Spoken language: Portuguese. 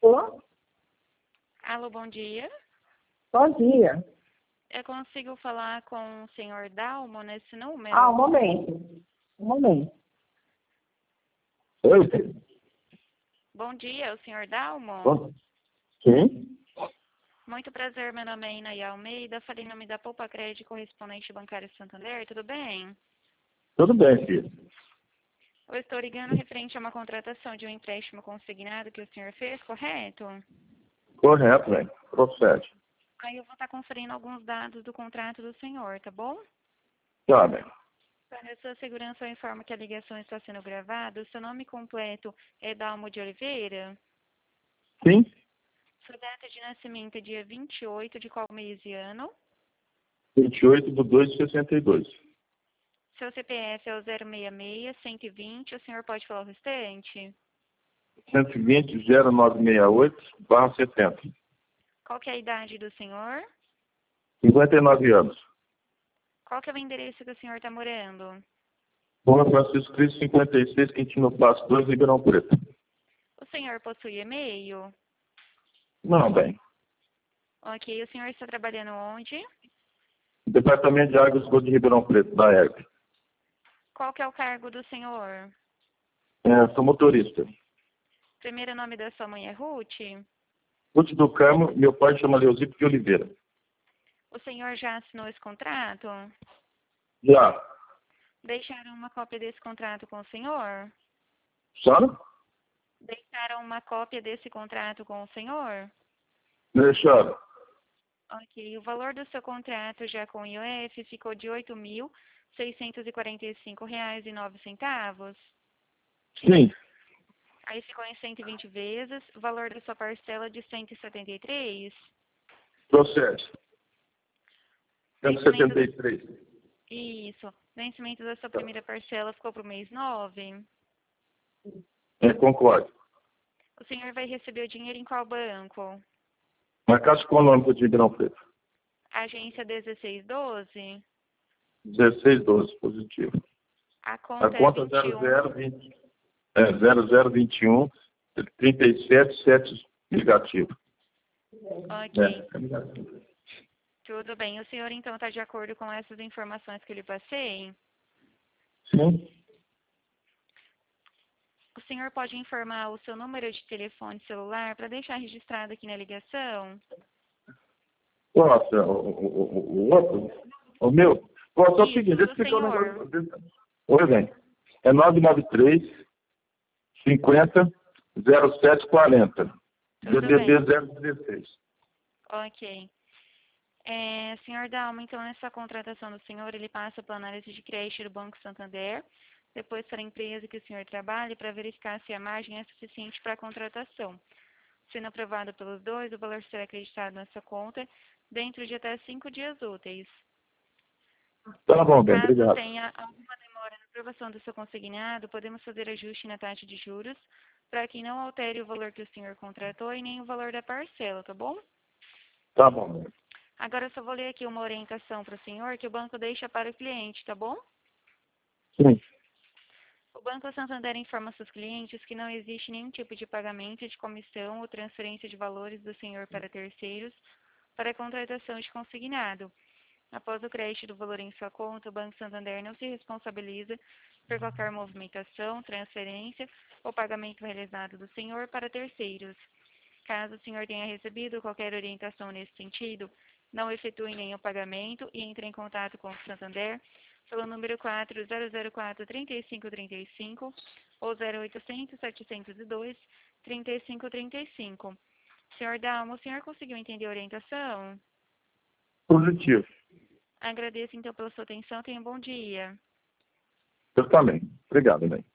Tô? Alô, bom dia. Bom dia. Eu consigo falar com o senhor Dalmo nesse número? Um momento. Um momento. Oi? Bom dia, o senhor Dalmo? Bom. Sim? Muito prazer, meu nome é Inaí Almeida, falei em nome da Poupa Crédito Correspondente Bancário Santander, tudo bem? Tudo bem, filho. Eu estou ligando referente a uma contratação de um empréstimo consignado que o senhor fez, correto? Correto, velho. Procede. Aí eu vou estar conferindo alguns dados do contrato do senhor, tá bom? Tá, velho. Para a sua segurança, eu informo que a ligação está sendo gravada. O seu nome completo é Dalmo de Oliveira? Sim? Sua data de nascimento é dia 28 de qual mês e ano? 28/2/62. Seu CPF é o 066-120. O senhor pode falar o restante? 120/0968/70. Qual que é a idade do senhor? 59 anos. Qual que é o endereço que o senhor está morando? Rua Francisco Cristo, 56, Quintino Passo 2, Ribeirão Preto. O senhor possui e-mail? Não, bem. Ok. O senhor está trabalhando onde? Departamento de Água e Esgoto de Ribeirão Preto, da ERP. Qual que é o cargo do senhor? Sou motorista. Primeiro nome da sua mãe é Ruth? Ruth do Carmo, meu pai chama Leozito de Oliveira. O senhor já assinou esse contrato? Já. Deixaram uma cópia desse contrato com o senhor? Sabe? Deixaram uma cópia desse contrato com o senhor? Deixaram. Ok. O valor do seu contrato já com o IOF ficou de R$ 8.645,09. Sim. Aí ficou em 120 vezes. O valor da sua parcela de 173. Procede. Vencimento 173. Isso. Vencimento da sua primeira parcela ficou para o mês 9. Concordo. O senhor vai receber o dinheiro em qual banco? Na Caixa Econômica de Ribeirão Preto. Agência 1612? 1612, positivo. A A conta conta é 21. 0021 377 negativo. Ok. Negativo. Tudo bem. O senhor, então, está de acordo com essas informações que eu lhe passei? Sim. O senhor pode informar o seu número de telefone celular para deixar registrado aqui na ligação? Nossa, o outro, o meu. Nossa, é o seguinte, deixa eu explicar um negócio. Oi, bem. É 993 50 0740. DDD 016. Ok. Senhor Dalma, então, nessa contratação do senhor, ele passa pela análise de crédito do Banco Santander, depois para a empresa que o senhor trabalha, para verificar se a margem é suficiente para a contratação. Sendo aprovado pelos dois, o valor será acreditado nessa conta dentro de até 5 dias úteis. Tá bom, bem, Caso obrigado. tenha alguma demora na aprovação do seu consignado, podemos fazer ajuste na taxa de juros para que não altere o valor que o senhor contratou e nem o valor da parcela, tá bom? Tá bom, bem. Agora eu só vou ler aqui uma orientação para o senhor que o banco deixa para o cliente, tá bom? Sim. O Banco Santander informa seus clientes que não existe nenhum tipo de pagamento de comissão ou transferência de valores do senhor para terceiros para a contratação de consignado. Após o crédito do valor em sua conta, o Banco Santander não se responsabiliza por qualquer movimentação, transferência ou pagamento realizado do senhor para terceiros. Caso o senhor tenha recebido qualquer orientação nesse sentido, não efetue nenhum pagamento e entre em contato com o Santander pelo número 4004-3535 ou 0800-702-3535. Senhor Dalmo, o senhor conseguiu entender a orientação? Positivo. Agradeço então pela sua atenção. Tenha um bom dia. Eu também. Obrigado, bem.